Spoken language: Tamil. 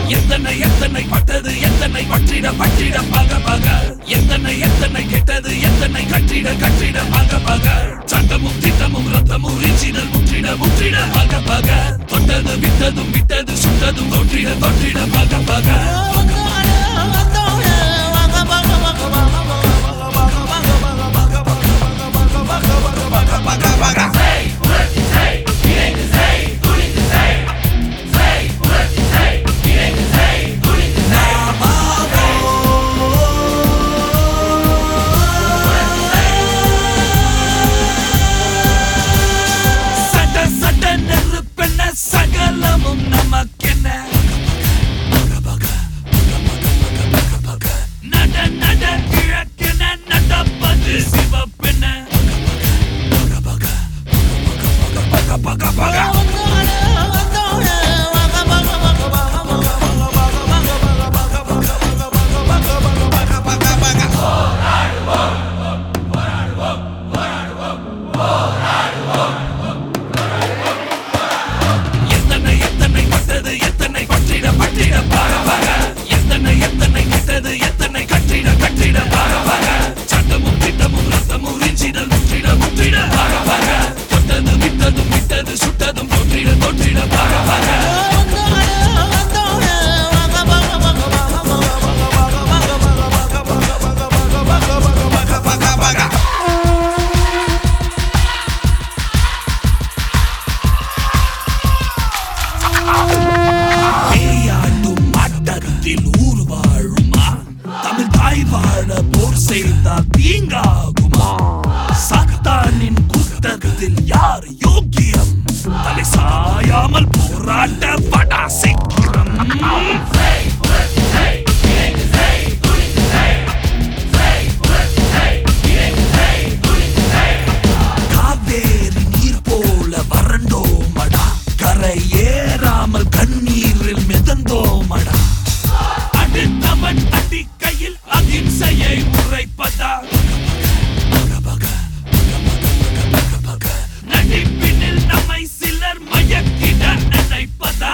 எத்தனை எத்தனை பட்டது எத்தனை பற்றிட பற்றிட பக பக எத்தனை எத்தனை கெட்டது எத்தனை கற்றிட கற்றிட பக பக சட்டமும் திட்டமும் ரத்தமும் ரிச்சிடல் முற்றிட முற்றிட பக பக தொட்டது விட்டதும் விட்டது சுட்டதும் தொற்றிட தொற்றிட பக பக சகலமும் நமக்கென்ன நட நட கிழக்கென நடப்பது சிவப்பென எத்தனை பற்றிட பற்றிட பாக பாக எத்தனை எத்தனை கெட்டது எத்தனை கற்றிட கற்றிட பாக பாக சட்டமும் திட்டமும் ரத்தமும் ரிச்சிடல் முற்றிட முற்றிட பாக பாக தொட்டது விட்டதும் விட்டது சுட்டதும் தொற்றிட தொற்றிட பாக பாக ஊர் வாழுமா தமிழ் தாய் வாழ போர் செய்தால் தீங்காகுமா சத்தானின் கூட்டத்தில் யார் யோக்கியம் தலை சாயாமல் போராட்ட படா சிக்கிரம் காவேரி நீர் போல வறண்டோமடா கரை ஏறாமல் கண்ணீரில் மிதந்தோமடா நமன் அடிக்கையில் அகிம்சையை உரைப்பதா நடிப்பினில் நம்மை சிலர் மயக்கிட நினைப்பதா